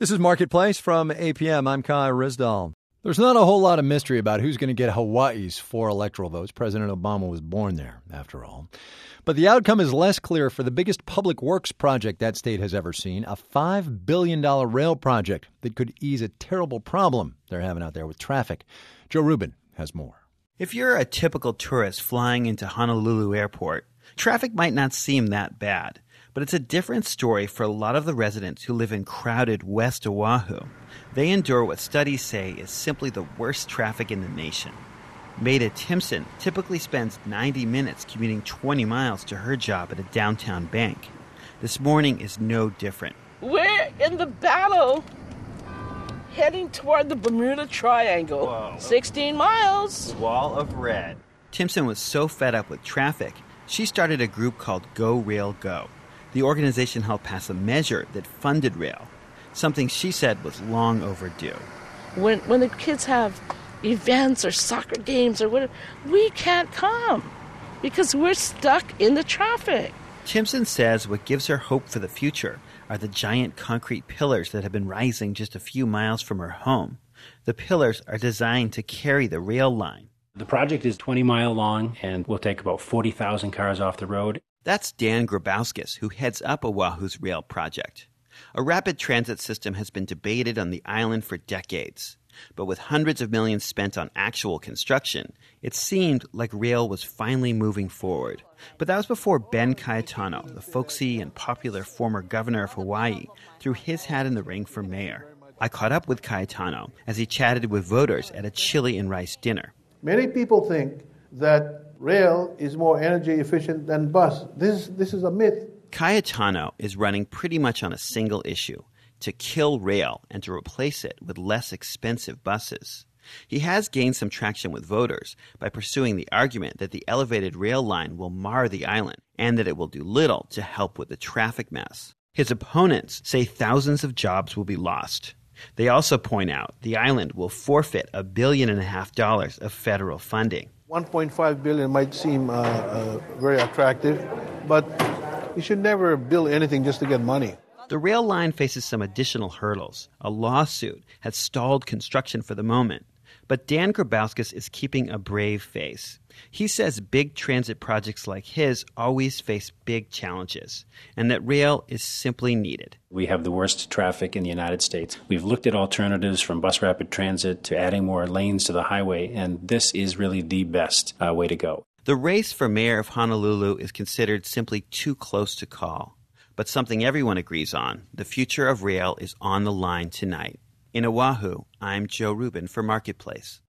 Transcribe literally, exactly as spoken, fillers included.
This is Marketplace from A P M. I'm Kai Rizdal. There's not a whole lot of mystery about who's going to get Hawaii's four electoral votes. President Obama was born there, after all. But the outcome is less clear for the biggest public works project that state has ever seen, a five billion dollars rail project that could ease a terrible problem they're having out there with traffic. Joe Rubin has more. If you're a typical tourist flying into Honolulu Airport, traffic might not seem that bad. But it's a different story for a lot of the residents who live in crowded West Oahu. They endure what studies say is simply the worst traffic in the nation. Maida Timpson typically spends ninety minutes commuting twenty miles to her job at a downtown bank. This morning is no different. We're in the battle heading toward the Bermuda Triangle. Whoa. sixteen miles. Wall of red. Timpson was so fed up with traffic, she started a group called Go Rail Go. The organization helped pass a measure that funded rail, something she said was long overdue. When when the kids have events or soccer games or whatever, we can't come because we're stuck in the traffic. Timpson says what gives her hope for the future are the giant concrete pillars that have been rising just a few miles from her home. The pillars are designed to carry the rail line. The project is twenty mile long and will take about forty thousand cars off the road. That's Dan Grabowskis, who heads up Oahu's rail project. A rapid transit system has been debated on the island for decades. But with hundreds of millions spent on actual construction, it seemed like rail was finally moving forward. But that was before Ben Cayetano, the folksy and popular former governor of Hawaii, threw his hat in the ring for mayor. I caught up with Cayetano as he chatted with voters at a chili and rice dinner. Many people think that rail is more energy efficient than bus. This, this is a myth. Cayetano is running pretty much on a single issue, to kill rail and to replace it with less expensive buses. He has gained some traction with voters by pursuing the argument that the elevated rail line will mar the island and that it will do little to help with the traffic mess. His opponents say thousands of jobs will be lost. They also point out the island will forfeit a billion and a half dollars of federal funding. one point five billion might seem uh, uh, very attractive, but you should never build anything just to get money. The rail line faces some additional hurdles. A lawsuit has stalled construction for the moment. But Dan Grabowskis is keeping a brave face. He says big transit projects like his always face big challenges, and that rail is simply needed. We have the worst traffic in the United States. We've looked at alternatives from bus rapid transit to adding more lanes to the highway, and this is really the best uh, way to go. The race for mayor of Honolulu is considered simply too close to call. But something everyone agrees on, the future of rail is on the line tonight. In Oahu, I'm Joe Rubin for Marketplace.